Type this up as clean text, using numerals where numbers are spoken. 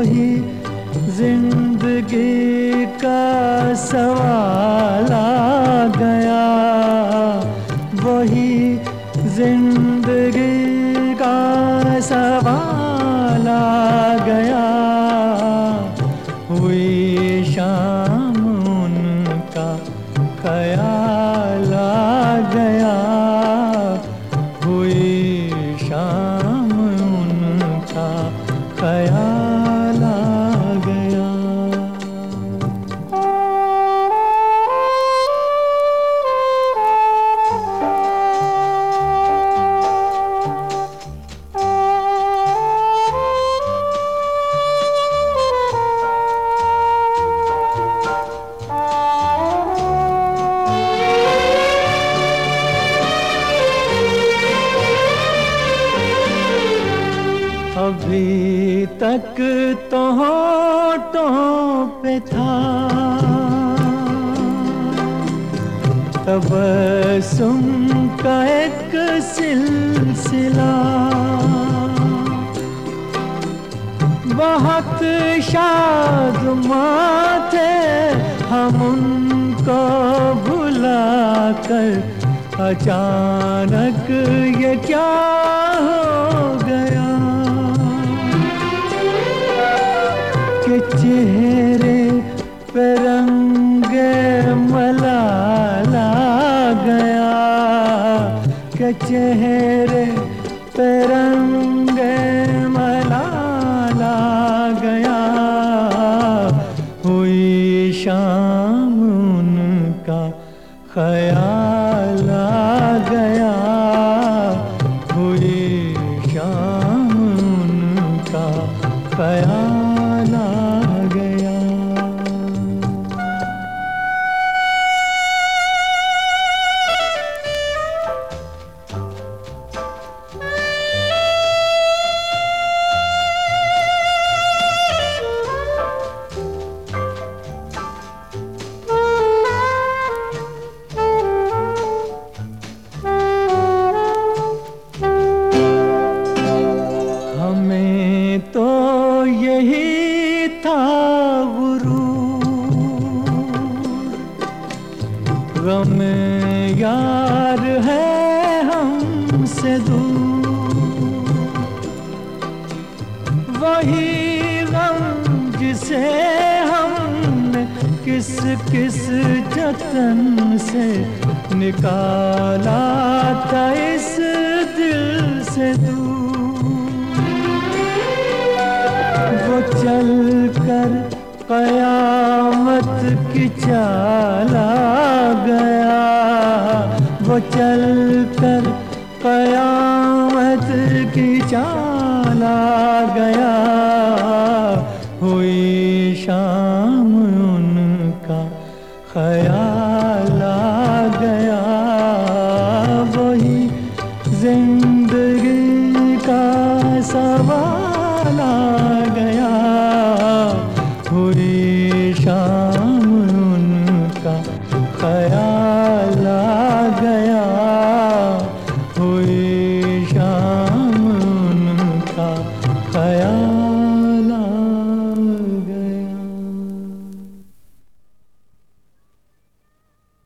वही जिंदगी का सवाल आ गया, वही जिंदगी का सवाल आ गया। हुई शाम उनका ख्याल आ गया, हुई शाम उनका ख्याल आ गया। अभी तक तो होठों पे था तबस्सुम का एक सिलसिला, बहुत शादमां थे हम उनको भुला कर। अचानक ये क्या हो गया कि चेहरे पे रंगे मलाल आ गया, कि चेहरे पे रंगे मलाल आ गया। हुई शाम उनका ख्याल आ गया, हुई शाम उनका ख्याल आ गया। हमें तो यही था गुरूर, गम यार है हमसे दूर, वही गम जिसे हमने किस किस जतन से निकाला था इस दिल से दूर। वो चल कर क़यामत की चाल आ गया, वो चल कर क़यामत की चाल आ गया। हुई शाम उनका ख्याल आ गया, वही जिंदगी का सवाल आ गया। हुई शाम